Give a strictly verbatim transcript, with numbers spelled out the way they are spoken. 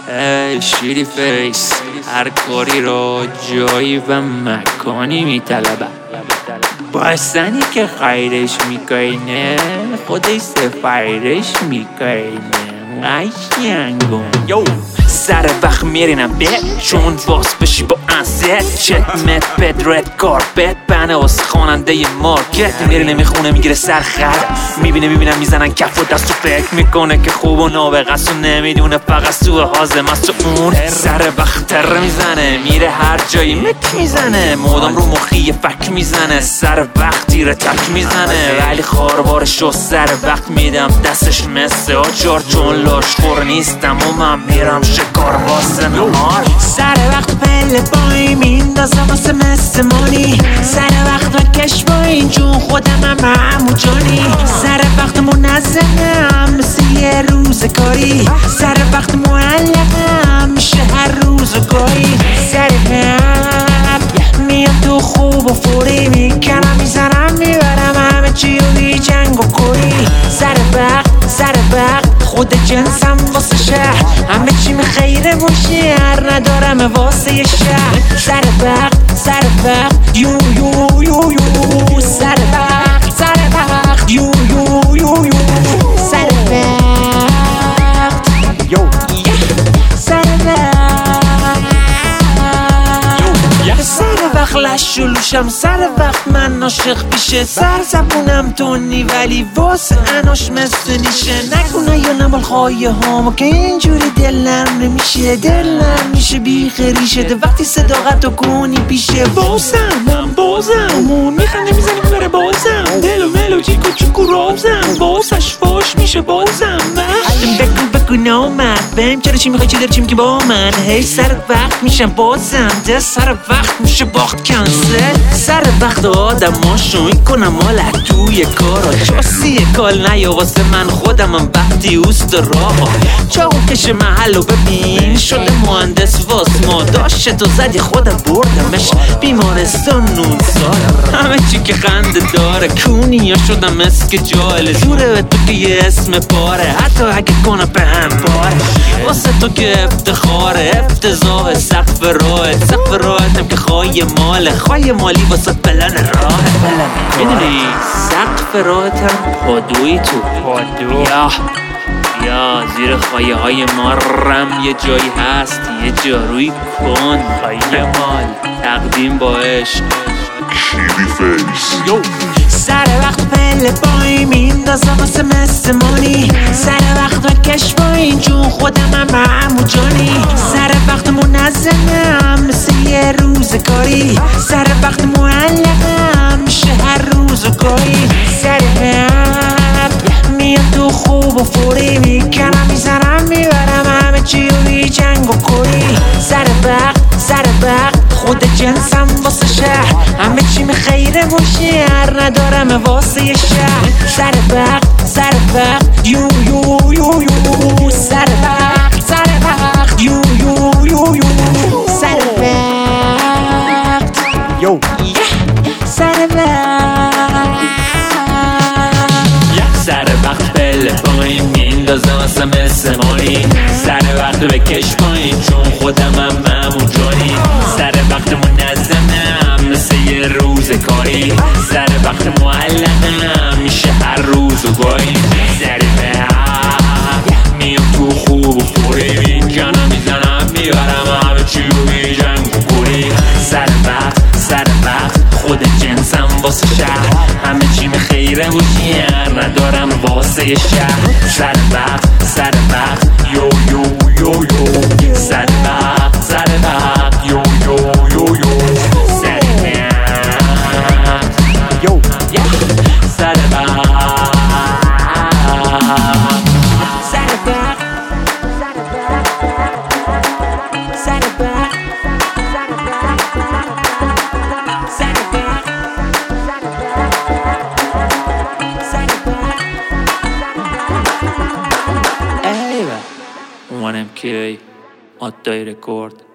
ای شیری فیس، هر کاری رو جایی و مکانی میطلبم. باسنی که خیرش میکنه خودش سفیرش میکنه. قشنگم یو سر وقت میرینم به چون باز بشی با انست چت مت بد رد کارپت بنه از خواننده مارکت. میری نمیخونه میگیره سر خرد، میبینه میبینم میزنن کف و دست و فکر میکنه که خوب و نابغه است و نمیدونه فقط سوء حازم است و اون سر وقت تر میزنه میره هر جایی مک میزنه مودم رو مخی فک میزنه سر وقت تیره تک میزنه ولی خاربارش رو سر وقت میدم دستش مثل آجار چون لاش خور نیستم و من میرم شکار واسه نهار. سر وقت پله بایی میندازم واسه مثل مانی سر وقت و کش با این جون خودم هم همون جانی سر وقت منظمم مثل یه روز کاری سر وقت معلقم میشه هر روز و گاهی سر وقت میام تو خوب و فوری میکنم میزنم میبرم همه چی و بی جنگ و کوری سر وقت سر وقت خود جنسم واسه شهر همه چی خیره و شهر ندارم واسه یه شهر سر وقت سر وقت یو یو یو یو سر وقت سر وقت یو یو یو یو سر وقت یو سر وقت سر وقت لش و لوشم سر وقت من عاشق پیشه سر زبونم تونی ولی واسه اناش مثل نیشه نکنه یا نمال خواهی هامو که اینجوری دلم نمیشه دلم میشه بی خریشه ده وقتی صداقت رو کنی پیشه بازم من بازم اون میخنده میزنی میبره بازم دلو ملو چیکو چیکو رازم بازش فاش میشه بازم بکن بکن نامد بهم چرا چی میخوای چی داری چی میگی با من هی سر وقت میشم بازم ده سر وقت میشه باخت کنسل سر وقت آدم هاشو میکنم مالک توی کارا چاسی کال نیا واسه من خودم هم وقتی اوست راها چاقو کش محلو ببین شده مهندس واس ما داشت تو زدی خودم بردمش بیمارستان نون سال همه چی که خنده داره کونی یا شدم اسک جال زوره به تو که یه اسم پاره حتی اگه کنم به هم باره واسه تو که افتخاره افتضاح سقف راهت سقف راهتم که خواهی ماله خواهی مالی واسه پلن راه میدونی سقف راهتم پادوی تو پادو یا یا زیر خواهی های ما رم یه جایی هست یه جاروی کن خواهی مال تقدیم با عشق شیری فیس یو سر وقت پله بایی میندازم واسه مثل مانی سر وقت و کش با این جون خودم هم همون جانی سر وقت منظمم مثل یه روز کاری سر وقت معلقم میشه هر روز و گاهی سر وقت میام تو خوب و فوری میکنم میزنم میبرم همه چی و بی جنگ و کوری سر وقت سر وقت خود جنسم واسه شهر همه چی خیره و شهر ندارم واسه یه شهر سر وقت سر وقت یو یو یو یو سر وقت سر وقت یو یو یو یو سر وقت یو سر وقت سر وقت پله پایین میندازم واسه مثل مانی سر وقت بکش پایین چون خودم هم همون جانی سر وقت منظمم مثل یه روز کاری سر وقت معلقم میشه هر روز و گاهی سر وقت میام تو خوب و فوری میکنم میزنم میبرم همه چی رو بی جنگ و گوری سر وقت سر وقت خود جنسم واسه شهر همه چی خیره و شهر ندارم واسه شهر سر وقت سر وقت یو یو یو یو سر وقت سر وقت یو یو یو یو سر وقت یو سر وقت سر وقت سر وقت one M K, Ottay Record.